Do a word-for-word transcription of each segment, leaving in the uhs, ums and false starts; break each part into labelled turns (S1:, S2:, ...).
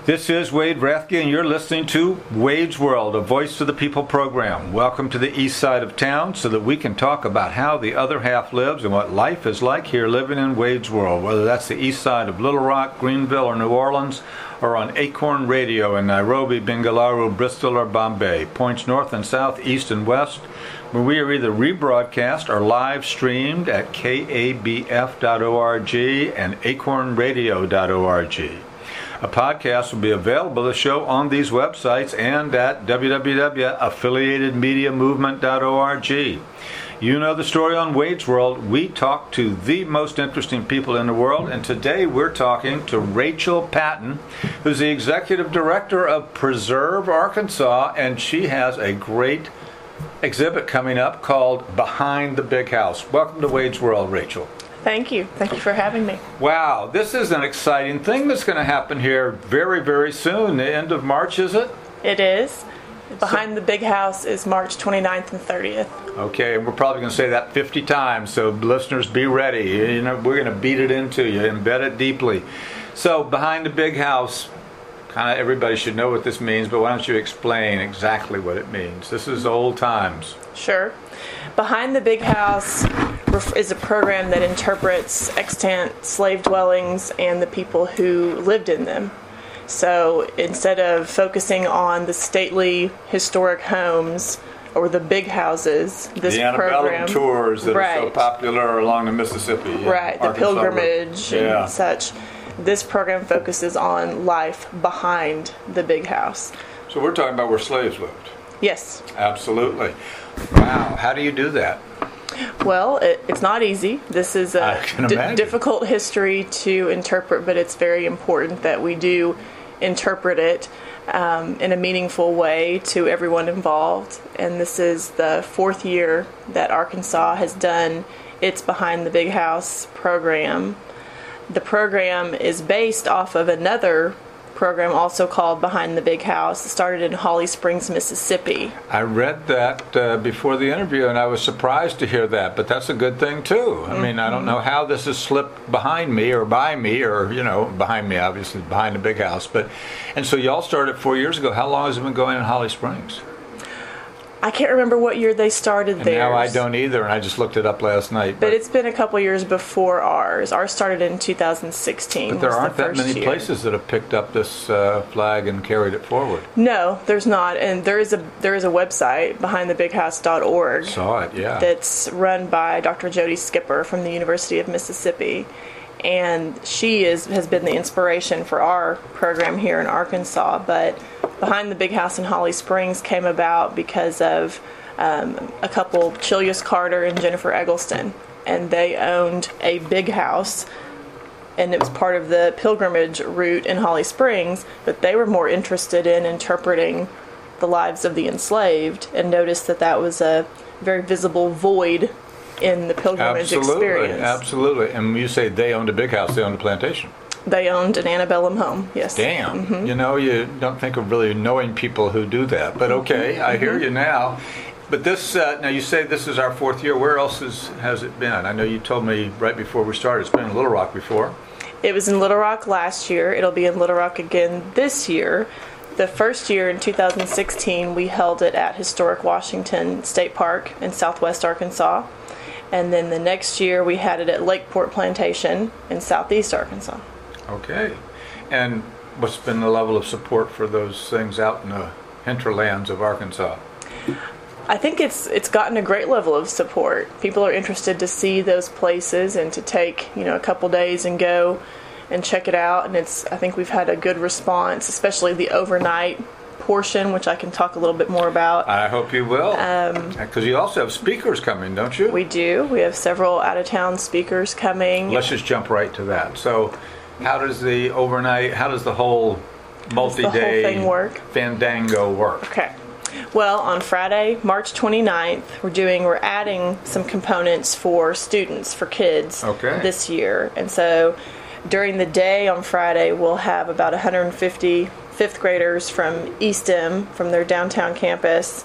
S1: This is Wade Rathke, and you're listening to Wade's World, a Voice to the People program. Welcome to the east side of town so that we can talk about how the other half lives and what life is like here living in Wade's World, whether that's the east side of Little Rock, Greenville, or New Orleans, or on Acorn Radio in Nairobi, Bengaluru, Bristol, or Bombay, points north and south, east and west, where we are either rebroadcast or live streamed at K A B F dot org and acorn radio dot org. A podcast will be available to show on these websites and at w w w dot affiliated media movement dot org. You know the story on Wade's World. We talk to the most interesting people in the world, and today we're talking to Rachel Patton, who's the executive director of Preserve Arkansas, and she has a great exhibit coming up called Behind the Big House. Welcome to Wade's World, Rachel.
S2: Thank you. Thank you for having me.
S1: Wow, this is an exciting thing that's going to happen here very, very soon. The end of March, is it?
S2: It is. Behind so, the Big House is March twenty-ninth and thirtieth.
S1: Okay, and we're probably going to say that fifty times, so listeners, be ready. You know, we're going to beat it into you, embed it deeply. So, Behind the Big House, kind of everybody should know what this means, but why don't you explain exactly what it means? This is old times.
S2: Sure. Behind the Big House is a program that interprets extant slave dwellings and the people who lived in them. So instead of focusing on the stately historic homes or the big houses, this
S1: the antebellum
S2: program
S1: tours that
S2: right,
S1: are so popular along the Mississippi, yeah,
S2: right? The
S1: Arkansas
S2: pilgrimage
S1: River. Yeah.
S2: and such. This program focuses on life behind the big house.
S1: So we're talking about where slaves lived.
S2: Yes.
S1: Absolutely. Wow. How do you do that?
S2: Well, it, it's not easy. This is a d- difficult history to interpret, but it's very important that we do interpret it um, in a meaningful way to everyone involved. And this is the fourth year that Arkansas has done its Behind the Big House program. The program is based off of another program also called Behind the Big House. It started in Holly Springs, Mississippi.
S1: I read that uh, before the interview, and I was surprised to hear that, but that's a good thing, too. I mm-hmm. mean, I don't know how this has slipped behind me or by me or, you know, behind me, obviously, behind the Big House. But and so y'all started four years ago. How long has it been going in Holly Springs?
S2: I can't remember what year they started
S1: and
S2: theirs.
S1: Now I don't either, and I just looked it up last night.
S2: But, but it's been a couple years before ours. Ours started in two thousand sixteen.
S1: But there aren't
S2: the
S1: that many
S2: year.
S1: places that have picked up this uh, flag and carried it forward.
S2: No, there's not. And there is a there is a website, behind the big house dot org.
S1: Saw it, yeah.
S2: That's run by Doctor Jody Skipper from the University of Mississippi. And she is has been the inspiration for our program here in Arkansas. But Behind the Big House in Holly Springs came about because of Um, a couple, Chilius Carter and Jennifer Eggleston, and they owned a big house, and it was part of the pilgrimage route in Holly Springs, but they were more interested in interpreting the lives of the enslaved and noticed that that was a very visible void in the pilgrimage
S1: absolutely,
S2: experience.
S1: Absolutely. And when you say they owned a big house, they owned a plantation.
S2: They owned an antebellum home, yes.
S1: Damn.
S2: Mm-hmm.
S1: You know, you don't think of really knowing people who do that, but okay, mm-hmm. I hear you now. But this, uh, now you say this is our fourth year. Where else is, has it been? I know you told me right before we started it's been in Little Rock before.
S2: It was in Little Rock last year. It'll be in Little Rock again this year. The first year in two thousand sixteen, we held it at Historic Washington State Park in southwest Arkansas. And then the next year, we had it at Lakeport Plantation in southeast Arkansas.
S1: Okay. And what's been the level of support for those things out in the hinterlands of Arkansas?
S2: I think it's it's gotten a great level of support. People are interested to see those places and to take, you know, a couple days and go and check it out. And it's I think we've had a good response, especially the overnight portion, which I can talk a little bit more about.
S1: I hope you will. Because um, you also have speakers coming, don't you?
S2: We do. We have several out-of-town speakers coming.
S1: Let's just jump right to that. So how does the overnight, how does the whole multi-day
S2: the whole thing work?
S1: Fandango work?
S2: Okay. Well, on Friday, March twenty-ninth, we're doing we're adding some components for students, for kids
S1: okay.
S2: this year. And so during the day on Friday, we'll have about one hundred fifty fifth graders from East M, from their downtown campus,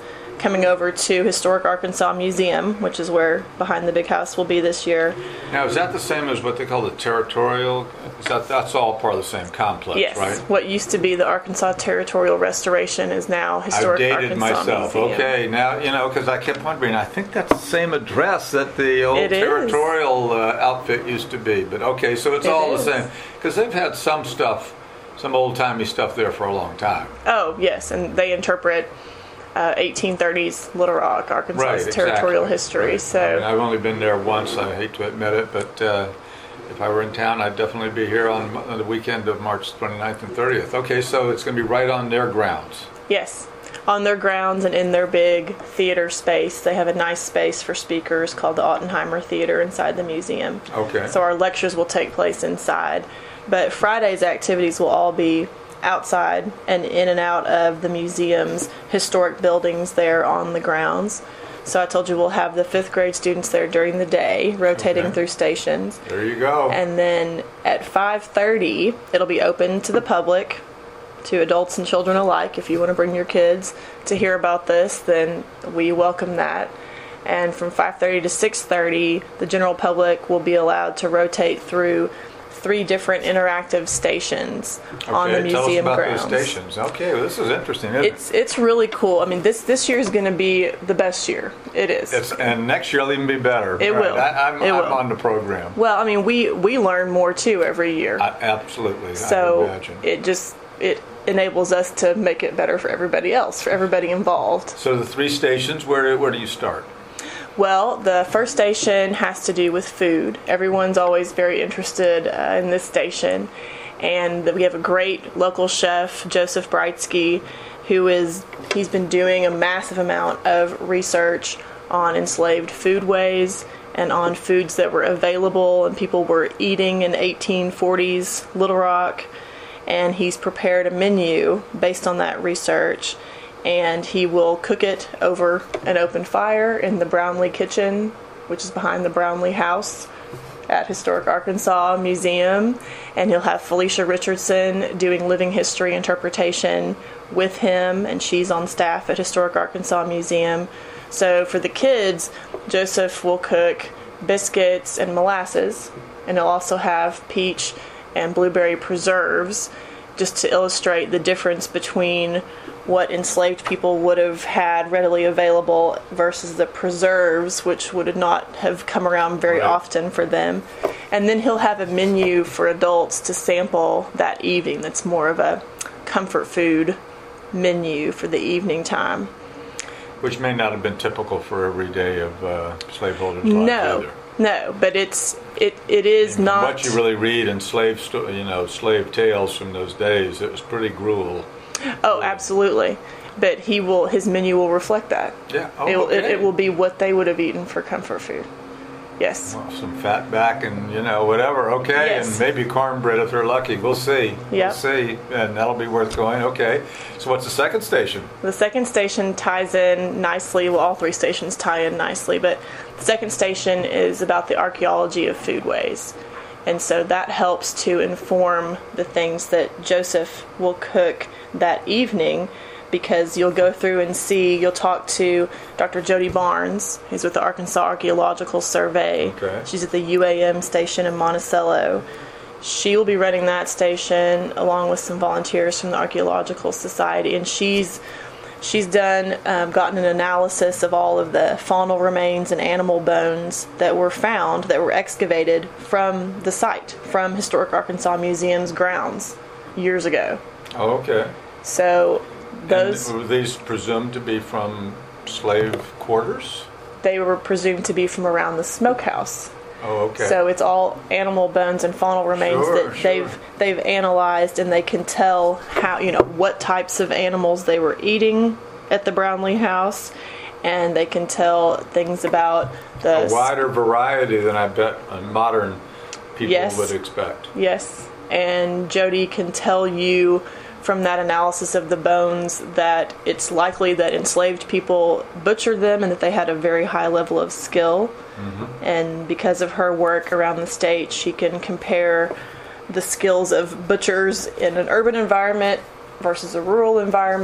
S2: coming over to Historic Arkansas Museum, which is where Behind the Big House will be this year.
S1: Now, is that the same as what they call the territorial? Is that, that's all part of the same complex,
S2: Yes.
S1: right?
S2: What used to be the Arkansas Territorial Restoration is now Historic
S1: I've dated
S2: Arkansas
S1: myself.
S2: Museum.
S1: Okay, now, you know, because I kept wondering, I think that's the same address that the old
S2: It is.
S1: territorial uh, outfit used to be. But okay, so it's
S2: It
S1: all
S2: is.
S1: the same. Because they've had some stuff, some old-timey stuff there for a long time.
S2: Oh, yes, and they interpret uh, eighteen thirties Little Rock, Arkansas's
S1: Right, exactly.
S2: territorial history.
S1: Right.
S2: So
S1: I mean, I've only been there once. I hate to admit it, but uh, if I were in town, I'd definitely be here on, on the weekend of March twenty-ninth and thirtieth. Okay, so it's going to be right on their grounds.
S2: yes, on their grounds and in their big theater space. They have a nice space for speakers called the Ottenheimer Theater inside the museum.
S1: Okay.
S2: So our lectures will take place inside. But Friday's activities will all be outside and in and out of the museum's historic buildings there on the grounds. So I told you we'll have the fifth grade students there during the day, rotating
S1: Okay.
S2: through stations.
S1: There you go.
S2: And then at five thirty, it'll be open to the public, to adults and children alike. If you want to bring your kids to hear about this, then we welcome that. And from five thirty to six thirty, the general public will be allowed to rotate through three different interactive stations on the
S1: Okay, tell us
S2: museum
S1: about
S2: grounds.
S1: those stations. Okay, well, this is interesting, isn't
S2: It's it's really cool. I mean, this this year is going to be the best year. It is.
S1: it? It's, and next year will even be better.
S2: It
S1: Right.
S2: will.
S1: I, I'm,
S2: It
S1: I'm
S2: will.
S1: on the program.
S2: Well, I mean, we we learn more too every year.
S1: I, absolutely, I would
S2: So
S1: imagine.
S2: it just it enables us to make it better for everybody else, for everybody involved.
S1: So the three stations, where do, where do you start?
S2: Well, the first station has to do with food. Everyone's always very interested uh, in this station, and we have a great local chef, Joseph Brightsky, who is he's been doing a massive amount of research on enslaved foodways and on foods that were available and people were eating in eighteen forties Little Rock. And he's prepared a menu based on that research, and he will cook it over an open fire in the Brownlee kitchen, which is behind the Brownlee House at Historic Arkansas Museum. And he'll have Felicia Richardson doing living history interpretation with him, and she's on staff at Historic Arkansas Museum. So for the kids, Joseph will cook biscuits and molasses, and he'll also have peach and blueberry preserves, just to illustrate the difference between what enslaved people would have had readily available versus the preserves, which would not have come around very
S1: Right.
S2: often for them. And then he'll have a menu for adults to sample that evening that's more of a comfort food menu for the evening time.
S1: Which may not have been typical for every day of uh, slaveholders' lives
S2: No,
S1: either.
S2: no, but it's it it is
S1: From
S2: not.
S1: What you really read in slave, sto- you know, slave tales from those days, it was pretty gruel.
S2: Oh, absolutely. But he will his menu will reflect that.
S1: Yeah. Oh,
S2: it, will- it,
S1: okay.
S2: it will be what they would have eaten for comfort food. Yes.
S1: Well, some fat back and, you know, whatever. Okay.
S2: Yes.
S1: And maybe cornbread if they're lucky. We'll see.
S2: Yep.
S1: We'll see. And that'll be worth going. Okay. So what's the second station?
S2: The second station ties in nicely. Well, all three stations tie in nicely, but the second station is about the archaeology of foodways. And so that helps to inform the things that Joseph will cook that evening, because you'll go through and see, you'll talk to Doctor Jody Barnes, who's with the Arkansas Archaeological Survey.
S1: Okay.
S2: She's at the U A M station in Monticello. She will be running that station along with some volunteers from the Archaeological Society, and she's she's done um, gotten an analysis of all of the faunal remains and animal bones that were found, that were excavated from the site, from Historic Arkansas Museum's grounds years ago.
S1: Oh, okay.
S2: So those
S1: And were these presumed to be from slave quarters?
S2: they were presumed to be from around the smokehouse.
S1: Oh, okay.
S2: So it's all animal bones and faunal remains
S1: Sure,
S2: that
S1: sure.
S2: they've they've analyzed, and they can tell how, you know, what types of animals they were eating at the Brownlee House, and they can tell things about the
S1: a wider variety than I bet uh, modern people
S2: Yes.
S1: would expect.
S2: Yes, and Jody can tell you from that analysis of the bones that it's likely that enslaved people butchered them and that they had a very high level of skill. Mm-hmm. And because of her work around the state, she can compare the skills of butchers in an urban environment versus a rural environment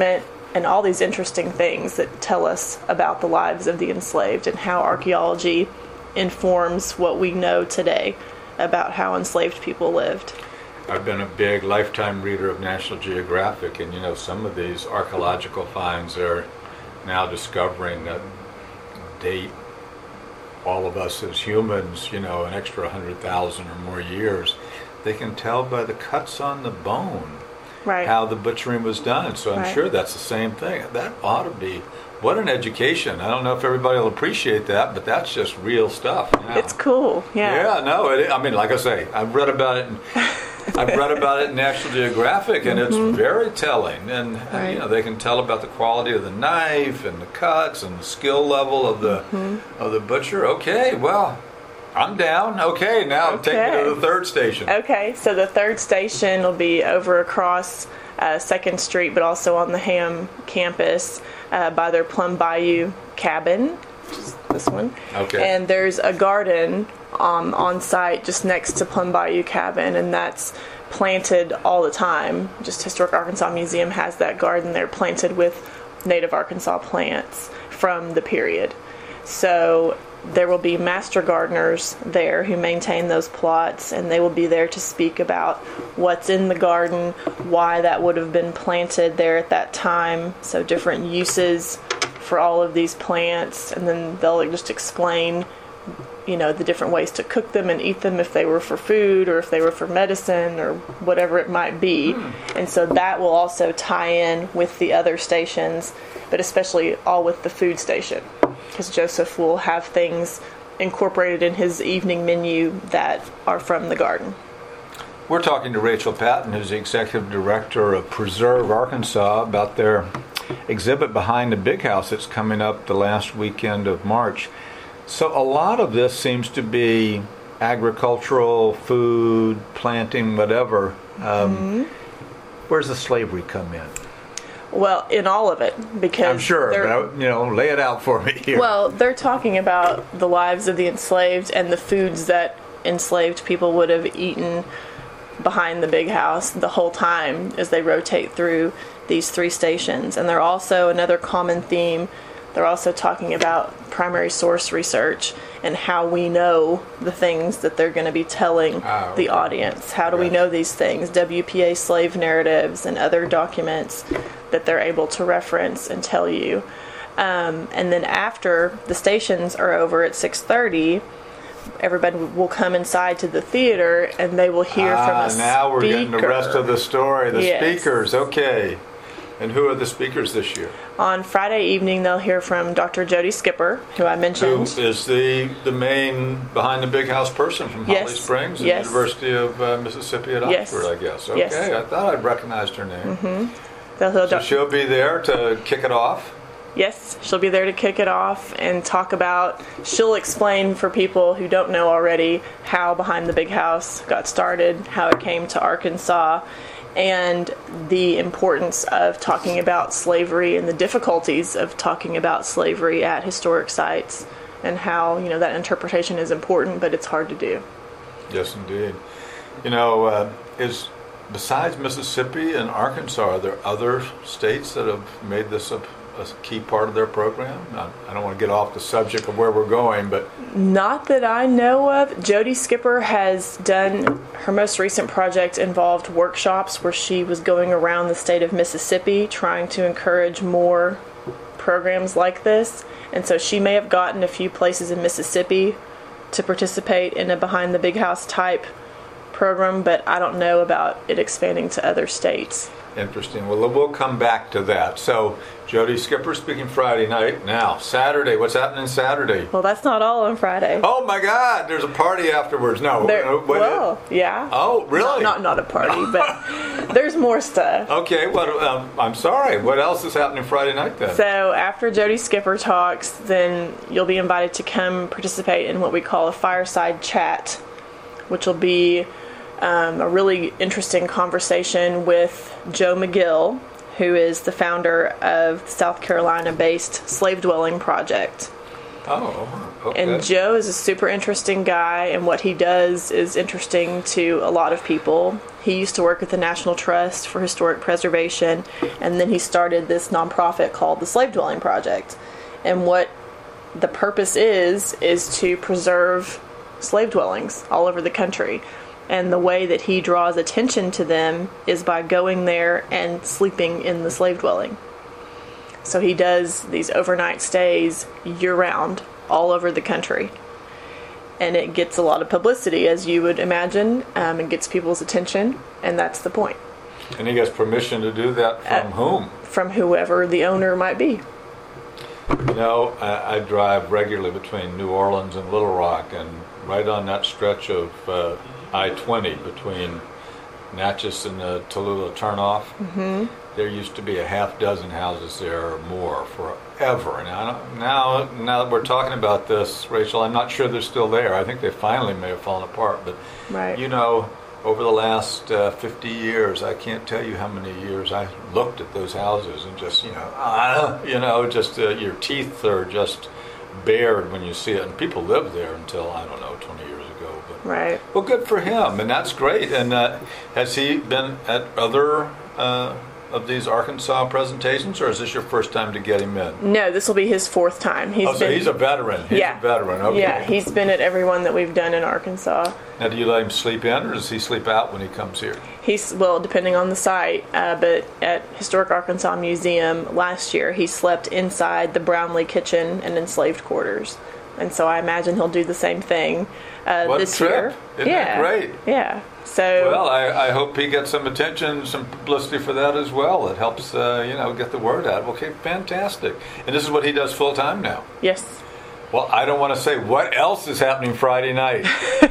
S2: and all these interesting things that tell us about the lives of the enslaved and how archaeology informs what we know today about how enslaved people lived.
S1: I've been a big lifetime reader of National Geographic, and you know, some of these archaeological finds are now discovering that date all of us as humans, you know, an extra one hundred thousand or more years. They can tell by the cuts on the bone
S2: right.
S1: how the butchering was done. So I'm
S2: right.
S1: sure that's the same thing. That ought to be, what an education. I don't know if everybody will appreciate that, but that's just real stuff now.
S2: It's cool, yeah.
S1: Yeah, no, it, I mean, like I say, I've read about it in, I've read about it in National Geographic, and
S2: mm-hmm.
S1: it's very telling. And
S2: right.
S1: you know, they can tell about the quality of the knife and the cuts and the skill level of the mm-hmm. of the butcher. Okay, well, I'm down. Okay, now
S2: okay.
S1: take me to the third station.
S2: Okay, so the third station will be over across uh, second Street, but also on the Ham campus uh, by their Plum Bayou cabin, which is this one.
S1: Okay.
S2: And there's a garden um, on site just next to Plum Bayou cabin, and that's planted all the time. Just Historic Arkansas Museum has that garden there planted with native Arkansas plants from the period. So there will be master gardeners there who maintain those plots, and they will be there to speak about what's in the garden, why that would have been planted there at that time, so different uses for all of these plants, and then they'll just explain, you know, the different ways to cook them and eat them if they were for food or if they were for medicine or whatever it might be. Mm. And so that will also tie in with the other stations, but especially all with the food station, because Joseph will have things incorporated in his evening menu that are from the garden.
S1: We're talking to Rachel Patton, who's the executive director of Preserve Arkansas, about their exhibit behind the Big House that's coming up the last weekend of March. So a lot of this seems to be agricultural, food, planting, whatever. Um, mm-hmm. Where's the slavery come in?
S2: Well, in all of it, because
S1: I'm sure, but I, you know, lay it out for me here.
S2: Well, they're talking about the lives of the enslaved and the foods that enslaved people would have eaten behind the Big House the whole time as they rotate through these three stations. And they're also, another common theme, they're also talking about primary source research and how we know the things that they're going to be telling ah, okay. the audience. How do yes. we know these things? W P A slave narratives and other documents that they're able to reference and tell you. Um, and then after the stations are over at six thirty, everybody will come inside to the theater and they will hear
S1: ah,
S2: from a speaker.
S1: Now we're getting the rest of the story. The
S2: yes.
S1: speakers, okay. And who are the speakers this year?
S2: On Friday evening, they'll hear from Doctor Jody Skipper, who I mentioned.
S1: Who is the, the main behind the Big House person from
S2: yes.
S1: Holly Springs,
S2: yes.
S1: the University of uh, Mississippi at
S2: yes.
S1: Oxford, I guess. Okay,
S2: yes.
S1: I thought I'd recognized her name.
S2: Mm-hmm. They'll, they'll
S1: so
S2: doc-
S1: she'll be there to kick it off?
S2: Yes, she'll be there to kick it off and talk about, she'll explain for people who don't know already how Behind the Big House got started, how it came to Arkansas, and the importance of talking about slavery and the difficulties of talking about slavery at historic sites, and how, you know, that interpretation is important, but it's hard to do.
S1: Yes, indeed. You know, uh, is besides Mississippi and Arkansas, are there other states that have made this a, a key part of their program? I, I don't want to get off the subject of where we're going, but...
S2: Not that I know of. Jody Skipper has done, her most recent project involved workshops where she was going around the state of Mississippi trying to encourage more programs like this. And so she may have gotten a few places in Mississippi to participate in a Behind the Big House type program, but I don't know about it expanding to other states.
S1: Interesting. Well, we'll come back to that. So, Jody Skipper speaking Friday night. Now, Saturday. What's happening Saturday?
S2: Well, that's not all on Friday.
S1: Oh, my God. There's a party afterwards. No.
S2: There,
S1: what,
S2: well, yeah.
S1: Oh, really?
S2: Not, not, not a party, but there's more stuff.
S1: Okay. Well, um, I'm sorry. What else is happening Friday night then?
S2: So, after Jody Skipper talks, then you'll be invited to come participate in what we call a fireside chat, which will be Um, a really interesting conversation with Joe McGill, who is the founder of the South Carolina-based Slave Dwelling Project.
S1: Oh, okay.
S2: And Joe is a super interesting guy, and what he does is interesting to a lot of people. He used to work at the National Trust for Historic Preservation, and then he started this nonprofit called the Slave Dwelling Project. And what the purpose is, is to preserve slave dwellings all over the country. And the way that he draws attention to them is by going there and sleeping in the slave dwelling. So he does these overnight stays year-round all over the country. And it gets a lot of publicity, as you would imagine. Um, it gets people's attention, and that's the point.
S1: And he gets permission to do that from
S2: Uh,
S1: whom?
S2: From whoever the owner might be.
S1: You know, I, I drive regularly between New Orleans and Little Rock, and right on that stretch of uh, I twenty between Natchez and the Tallulah turnoff, mm-hmm. there used to be a half dozen houses there or more forever. And now, now, now that we're talking about this, Rachel, I'm not sure they're still there. I think they finally may have fallen apart. But,
S2: Right.
S1: you know, over the last uh, fifty years, I can't tell you how many years I looked at those houses and just, you know, uh, you know, just uh, your teeth are just bared when you see it. And people lived there until, I don't know, twenty years ago. But,
S2: Right.
S1: well, good for him, and that's great. And uh, has he been at other uh, of these Arkansas presentations, or is this your first time to get him in?
S2: No, this will be his fourth time. He's
S1: Oh, so
S2: been,
S1: he's a veteran. He's
S2: yeah.
S1: a veteran. Okay.
S2: Yeah, he's been at every one that we've done in Arkansas.
S1: Now, do you let him sleep in, or does he sleep out when he comes here?
S2: He's, well, depending on the site, uh, but at Historic Arkansas Museum last year, he slept inside the Brownlee kitchen and enslaved quarters. And so I imagine he'll do the same thing uh,
S1: What a
S2: this
S1: trip.
S2: year.
S1: Isn't
S2: yeah.
S1: that great?
S2: Yeah. So,
S1: Well, I, I hope he gets some attention, some publicity for that as well. It helps, uh, you know, get the word out. Okay, fantastic. And this is what he does full time now.
S2: yes.
S1: Well, I don't want to say what else is happening Friday night.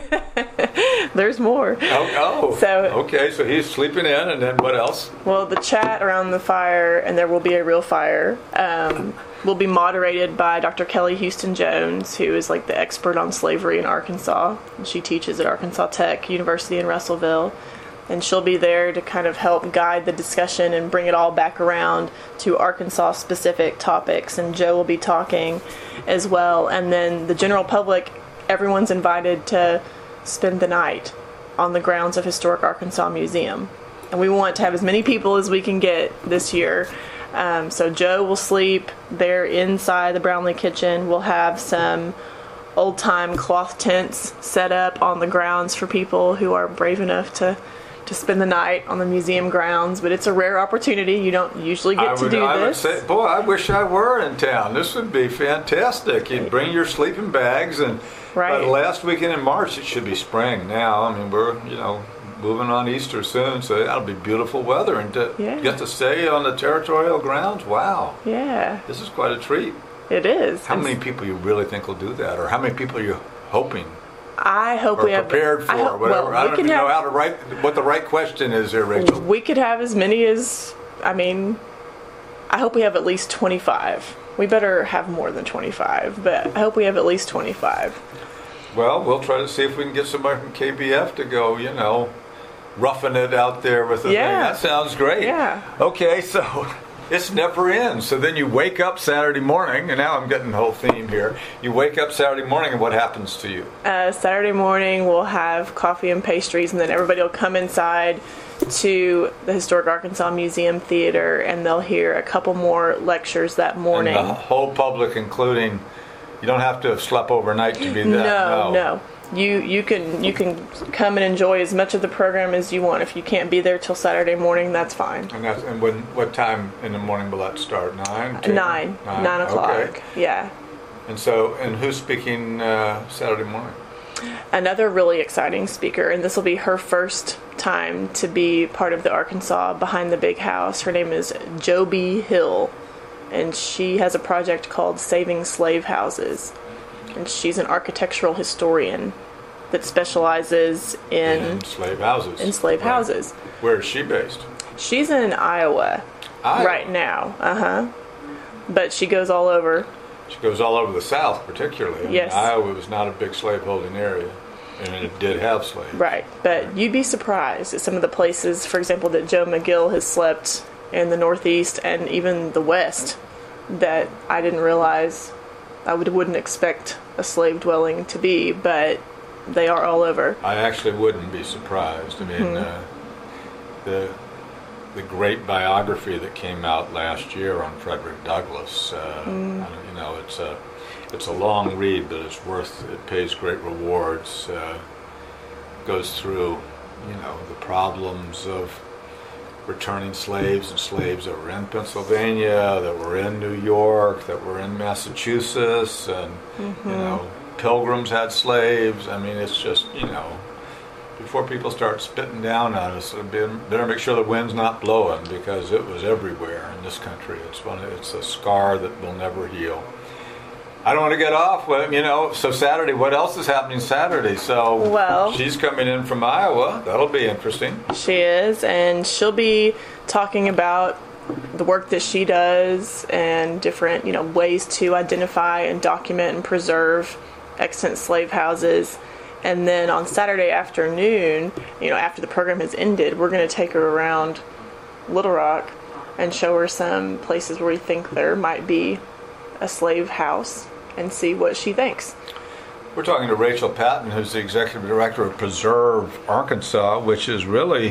S2: There's more.
S1: Oh, oh.
S2: So-
S1: okay, so he's sleeping in, and then what else?
S2: Well, the chat around the fire, and there will be a real fire, um, will be moderated by Doctor Kelly Houston Jones, who is like the expert on slavery in Arkansas. She teaches at Arkansas Tech University in Russellville. And she'll be there to kind of help guide the discussion and bring it all back around to Arkansas-specific topics. And Joe will be talking as well. And then the general public, everyone's invited to spend the night on the grounds of Historic Arkansas Museum. And we want to have as many people as we can get this year. Um, so Joe will sleep there inside the Brownlee kitchen. We'll have some old-time cloth tents set up on the grounds for people who are brave enough to to spend the night on the museum grounds, but it's a rare opportunity. You don't usually get
S1: I
S2: to
S1: would,
S2: do
S1: I would
S2: this.
S1: say, boy, I wish I were in town. This would be fantastic. You'd bring your sleeping bags, and by
S2: Right.
S1: the last weekend in March, it should be spring now. I mean, we're, you know, moving on Easter soon, so that'll be beautiful weather. And to
S2: Yeah.
S1: get to stay on the territorial grounds, wow,
S2: Yeah,
S1: this is quite a treat.
S2: it is.
S1: How
S2: And
S1: many people you really think will do that, or how many people are you hoping
S2: I hope
S1: or
S2: we have
S1: prepared for,
S2: I hope,
S1: whatever?
S2: well,
S1: I
S2: we
S1: don't
S2: can
S1: even know
S2: have,
S1: how to write what the right question is there, Rachel.
S2: We could have as many as, I mean, I hope we have at least twenty-five. We better have more than twenty-five, but I hope we have at least twenty-five.
S1: Well, we'll try to see if we can get somebody from K B F to go, you know, roughing it out there with the
S2: Yeah.
S1: thing. That sounds great.
S2: Yeah.
S1: Okay, so this never ends. So then you wake up Saturday morning, and now I'm getting the whole theme here. You wake up Saturday morning, and what happens to you?
S2: Uh, Saturday morning, we'll have coffee and pastries, and then everybody will come inside to the Historic Arkansas Museum Theater, and they'll hear a couple more lectures that morning.
S1: And the whole public, including, you don't have to have slept overnight to be that.
S2: No, no. You you can you can come and enjoy as much of the program as you want. If you can't be there till Saturday morning, that's fine.
S1: And that's and when what time in the morning will that start? Nine. ten?
S2: Nine, nine o'clock.
S1: Okay.
S2: Yeah.
S1: And so, and who's speaking uh, Saturday morning?
S2: Another really exciting speaker, and this will be her first time to be part of the Arkansas Behind the Big House. Her name is Joby Hill, and she has a project called Saving Slave Houses. And she's an architectural historian that specializes in
S1: In slave houses.
S2: in slave
S1: Right.
S2: houses.
S1: Where is she based?
S2: She's in Iowa,
S1: Iowa.
S2: right now. Uh huh. But she goes all over.
S1: She goes all over the South, particularly. I mean,
S2: Yes.
S1: Iowa was not a big slaveholding area, and it did have slaves.
S2: Right. But you'd be surprised at some of the places, for example, that Joe McGill has slept in the Northeast and even the West that I didn't realize I would, wouldn't expect a slave dwelling to be, but they are all over.
S1: I actually wouldn't be surprised. I mean, mm-hmm. uh, the the great biography that came out last year on Frederick Douglass, uh, mm. I don't, you know, it's a it's a long read, but it's worth. It pays great rewards. Uh, goes through, you know, the problems of returning slaves and slaves that were in Pennsylvania, that were in New York, that were in Massachusetts, and mm-hmm. you know, Pilgrims had slaves. I mean, it's just, you know, before people start spitting down on us, better make sure the wind's not blowing, because it was everywhere in this country. It's one. It's a scar that will never heal. I don't want to get off. Well, you know, so Saturday, what else is happening Saturday? So
S2: well,
S1: she's coming in from Iowa. That'll be interesting.
S2: She is, and she'll be talking about the work that she does and different, you know, ways to identify and document and preserve extant slave houses. And then on Saturday afternoon, you know, after the program has ended, we're going to take her around Little Rock and show her some places where we think there might be a slave house and see what she thinks.
S1: We're talking to Rachel Patton, who's the executive director of Preserve Arkansas, which is really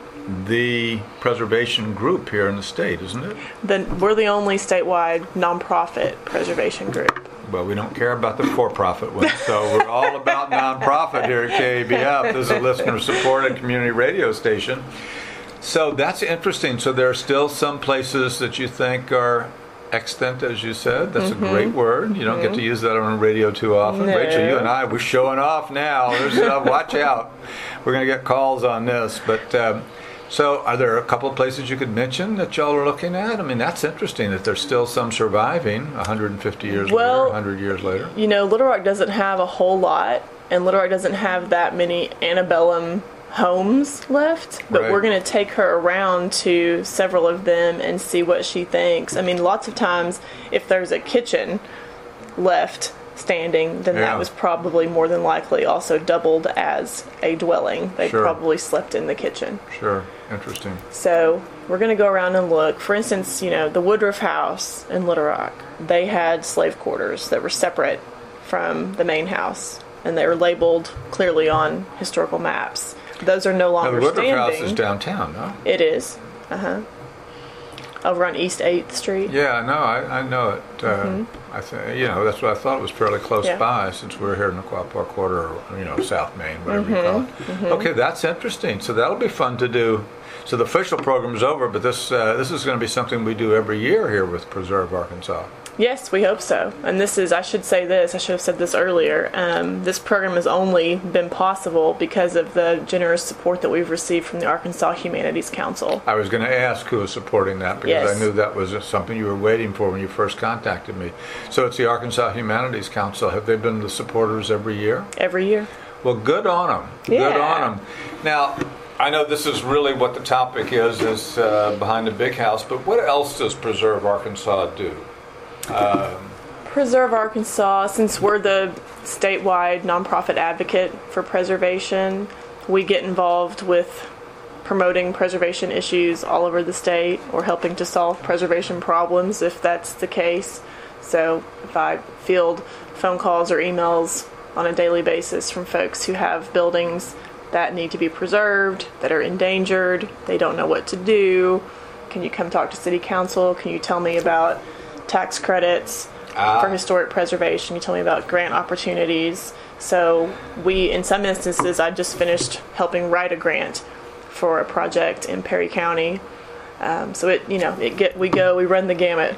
S1: the preservation group here in the state, isn't it?
S2: Then we're the only statewide nonprofit preservation group.
S1: Well, we don't care about the for-profit ones, so we're all about nonprofit here at K A B F. This is a listener-supported community radio station. So that's interesting. So there are still some places that you think are extant, as you said. That's mm-hmm. a great word. You don't mm-hmm. get to use that on the radio too often.
S2: No.
S1: Rachel, you and I, we're showing off now. There's, uh, watch out. We're going to get calls on this. But um, so are there a couple of places you could mention that y'all are looking at? I mean, that's interesting that there's still some surviving one hundred fifty years
S2: well,
S1: later, one hundred years later.
S2: You know, Little Rock doesn't have a whole lot, and Little Rock doesn't have that many antebellum homes left, but
S1: right.
S2: we're going to take her around to several of them and see what she thinks. I mean, lots of times if there's a kitchen left standing, then yeah. that was probably more than likely also doubled as a dwelling. They
S1: sure.
S2: probably slept in the kitchen.
S1: Sure. Interesting.
S2: So we're going to go around and look. For instance, you know, the Woodruff House in Little Rock, they had slave quarters that were separate from the main house, and they were labeled clearly on historical maps. Those are no longer
S1: now, the Woodruff
S2: standing.
S1: House is downtown, no?
S2: It is. Uh-huh. Over on East eighth Street.
S1: Yeah, no, I, I know it. Uh, mm-hmm. I think, you know, that's what I thought. It was fairly close yeah. by, since we're here in the Quapaw Quarter, or, you know, South Main, whatever mm-hmm. you call it. Mm-hmm. Okay, that's interesting. So that'll be fun to do. So the official program is over, but this uh, this is going to be something we do every year here with Preserve Arkansas.
S2: Yes, we hope so. And this is, I should say this, I should have said this earlier. Um, this program has only been possible because of the generous support that we've received from the Arkansas Humanities Council.
S1: I was going to ask who was supporting that, because yes. I knew that was something you were waiting for when you first contacted me. So it's the Arkansas Humanities Council. Have they been the supporters every year?
S2: Every year.
S1: Well, good on them.
S2: Yeah.
S1: Good on them. Now, I know this is really what the topic is, is uh, behind the big house, but what else does Preserve Arkansas do? Um,
S2: Preserve Arkansas, since we're the statewide nonprofit advocate for preservation, we get involved with promoting preservation issues all over the state, or helping to solve preservation problems if that's the case. So if I field phone calls or emails on a daily basis from folks who have buildings that need to be preserved, that are endangered, they don't know what to do, can you come talk to City Council? Can you tell me about tax credits ah. for historic preservation? You tell me about grant opportunities. So we, in some instances, I just finished helping write a grant for a project in Perry County. Um, so it, you know, it get we go, we run the gamut.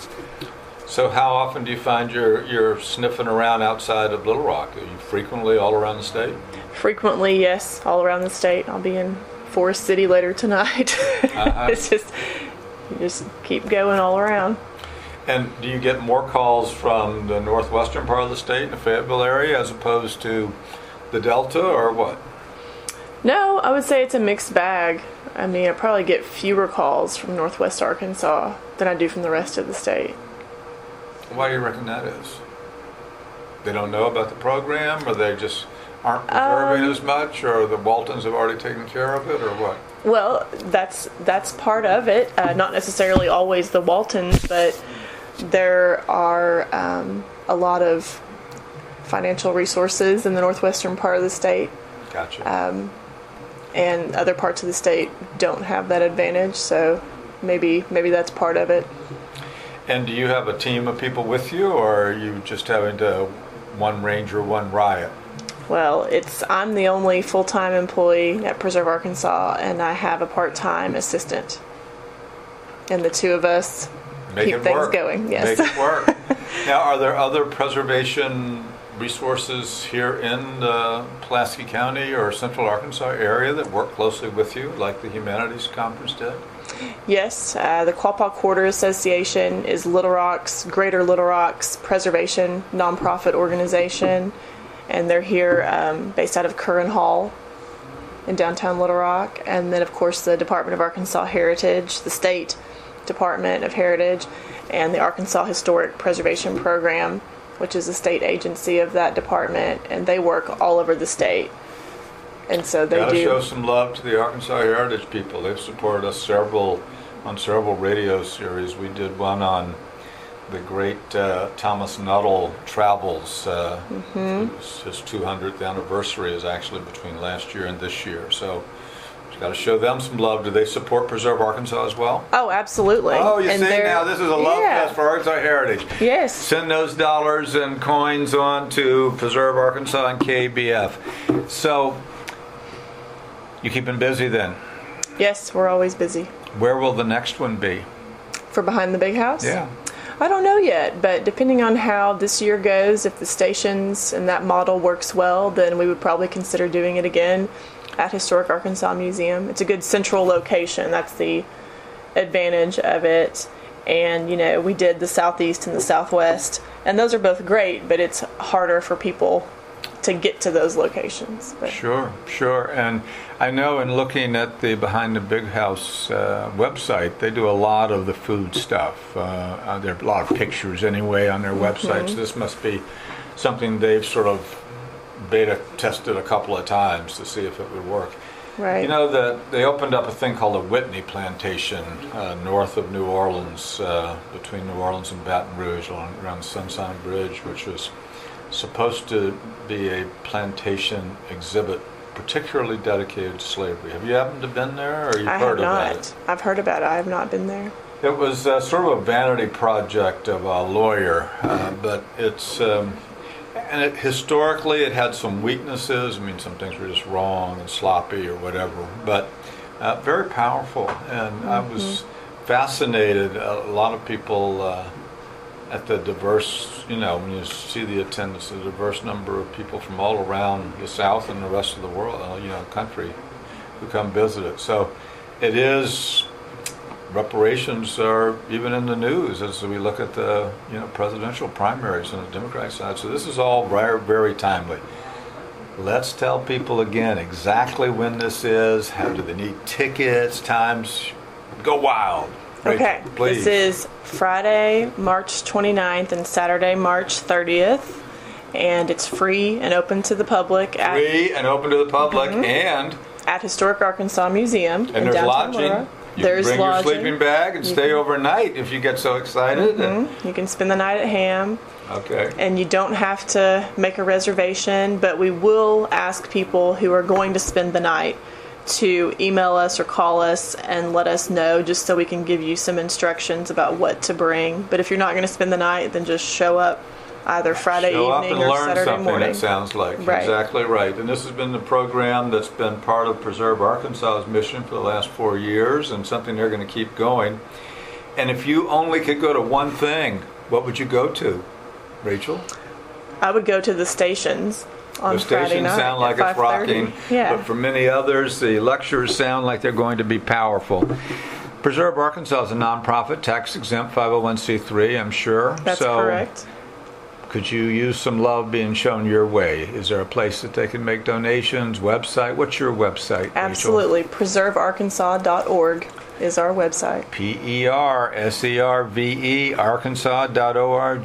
S1: So how often do you find you're you're sniffing around outside of Little Rock? Are you frequently all around the state?
S2: Frequently, yes, all around the state. I'll be in Forest City later tonight. Uh-huh. It's just you just keep going all around.
S1: And do you get more calls from the northwestern part of the state, the Fayetteville area, as opposed to the Delta, or what?
S2: No, I would say it's a mixed bag. I mean, I probably get fewer calls from northwest Arkansas than I do from the rest of the state.
S1: Why do you reckon that is? They don't know about the program, or they just aren't preserving um, as much, or the Waltons have already taken care of it, or what?
S2: Well, that's that's part of it. Uh, not necessarily always the Waltons, but there are um, a lot of financial resources in the northwestern part of the state.
S1: Gotcha.
S2: Um, and other parts of the state don't have that advantage, so maybe maybe that's part of it.
S1: And do you have a team of people with you, or are you just having to one ranger, one riot?
S2: Well, it's I'm the only full-time employee at Preserve Arkansas, and I have a part-time assistant. And the two of us
S1: Make
S2: keep
S1: it
S2: things
S1: work.
S2: going. Yes.
S1: Make it work. Now, are there other preservation resources here in uh, Pulaski County or Central Arkansas area that work closely with you, like the Humanities Conference did?
S2: Yes, uh, the Quapaw Quarter Association is Little Rock's, Greater Little Rock's preservation nonprofit organization, and they're here um, based out of Curran Hall in downtown Little Rock. And then, of course, the Department of Arkansas Heritage, the State Department of Heritage, and the Arkansas Historic Preservation Program, which is a state agency of that department, and they work all over the state. And so they
S1: Gotta
S2: do.
S1: show some love to the Arkansas Heritage people. They've supported us several on several radio series. We did one on the great uh, Thomas Nuttall travels. Uh,
S2: mm-hmm.
S1: his, his two hundredth anniversary is actually between last year and this year. So you got to show them some love. Do they support Preserve Arkansas as well?
S2: Oh, absolutely.
S1: Oh, you
S2: and
S1: see now, this is a love
S2: yeah.
S1: fest for Arkansas Heritage.
S2: Yes.
S1: Send those dollars and coins on to Preserve Arkansas and K B F. So you keeping busy then?
S2: Yes, we're always busy.
S1: Where will the next one be?
S2: For Behind the Big House?
S1: Yeah.
S2: I don't know yet, but depending on how this year goes, if the stations and that model works well, then we would probably consider doing it again at Historic Arkansas Museum. It's a good central location. That's the advantage of it. And, you know, we did the southeast and the southwest, and those are both great, but it's harder for people to get to those locations. But.
S1: Sure, sure. And I know in looking at the Behind the Big House uh, website, they do a lot of the food stuff. Uh, uh, there are a lot of pictures anyway on their
S2: Mm-hmm.
S1: website, so this must be something they've sort of beta tested a couple of times to see if it would work.
S2: Right.
S1: You know, the, they opened up a thing called the Whitney Plantation uh, north of New Orleans, uh, between New Orleans and Baton Rouge, along, around the Sunshine Bridge, which was supposed to be a plantation exhibit particularly dedicated to slavery. Have you happened to been there, or you've
S2: I
S1: heard
S2: have not.
S1: about it?
S2: I've heard about it. I have not been there.
S1: It was uh, sort of a vanity project of a lawyer, uh, but it's um, and it, historically it had some weaknesses. I mean, some things were just wrong and sloppy or whatever, but uh, very powerful. And mm-hmm. I was fascinated. A lot of people uh, at the diverse, you know, when you see the attendance, the diverse number of people from all around the South and the rest of the world, uh, you know, country, who come visit it. So it is. Reparations are even in the news as we look at the, you know, presidential primaries on the Democratic side. So this is all very, very timely. Let's tell people again exactly when this is. How do they need tickets? Times. Go wild. Rachel,
S2: okay.
S1: please.
S2: This is Friday, March twenty-ninth and Saturday, March thirtieth. And it's free and open to the public. At,
S1: free and open to the public
S2: mm-hmm.
S1: and
S2: at Historic Arkansas Museum.
S1: And
S2: in
S1: there's
S2: downtown
S1: lodging.
S2: Laura.
S1: You
S2: There's
S1: can bring
S2: lodging.
S1: your sleeping bag and
S2: you
S1: stay
S2: can,
S1: overnight if you get so excited.
S2: Mm-hmm. You can spend the night at Ham.
S1: Okay.
S2: And you don't have to make a reservation, but we will ask people who are going to spend the night to email us or call us and let us know, just so we can give you some instructions about what to bring. But if you're not going to spend the night, then just show up either Friday
S1: Show up
S2: evening
S1: and
S2: or
S1: learn
S2: Saturday
S1: something,
S2: morning.
S1: it sounds like.
S2: Right.
S1: Exactly right. And this has been the program that's been part of Preserve Arkansas's mission for the last four years and something they're going to keep going. And if you only could go to one thing, what would you go to, Rachel?
S2: I would go to the stations on
S1: the
S2: Friday
S1: stations
S2: night
S1: sound like
S2: at
S1: it's rocking,
S2: five thirty. Yeah.
S1: but for many others, the lectures sound like they're going to be powerful. Preserve Arkansas is a nonprofit, tax-exempt five oh one c three, I'm sure.
S2: That's
S1: so
S2: correct.
S1: Could you use some love being shown your way? Is there a place that they can make donations, website? What's your website, Rachel?
S2: Absolutely. preserve arkansas dot org is our website.
S1: P E R S E R V E, arkansas dot org.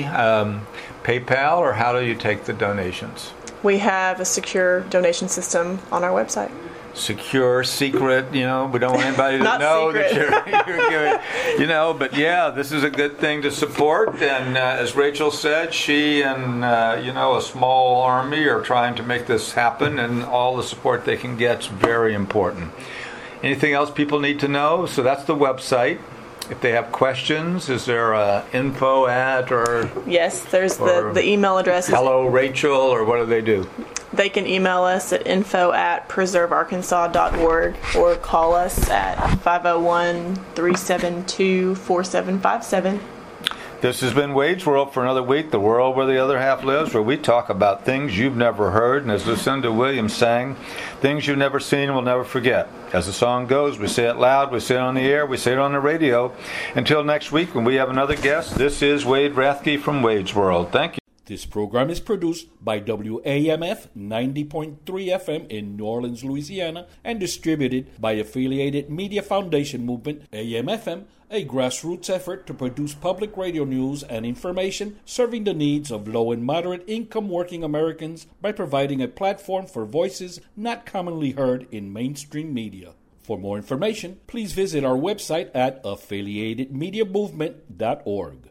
S1: Um, PayPal, or how do you take the donations?
S2: We have a secure donation system on our website.
S1: secure, secret. You know, we don't want anybody to
S2: Not
S1: know
S2: secret.
S1: that you're, you're good. You know, but yeah, this is a good thing to support. And uh, as Rachel said, she and uh, you know a small army are trying to make this happen, and all the support they can get is very important. Anything else people need to know? So that's the website. If they have questions, is there a info at or
S2: Yes, there's
S1: or
S2: the, the email address. is-
S1: hello Rachel, or what do they do?
S2: They can email us at info at preserve arkansas dot org or call us at five oh one, three seven two, four seven five seven.
S1: This has been Wage World for another week, the world where the other half lives, where we talk about things you've never heard, and as Lucinda Williams sang, things you've never seen and will never forget. As the song goes, we say it loud, we say it on the air, we say it on the radio. Until next week when we have another guest, this is Wade Rathke from Wage World. Thank you.
S3: This program is produced by W A M F ninety point three F M in New Orleans, Louisiana, and distributed by Affiliated Media Foundation Movement, A M F M, a grassroots effort to produce public radio news and information serving the needs of low and moderate income working Americans by providing a platform for voices not commonly heard in mainstream media. For more information, please visit our website at affiliated media movement dot org.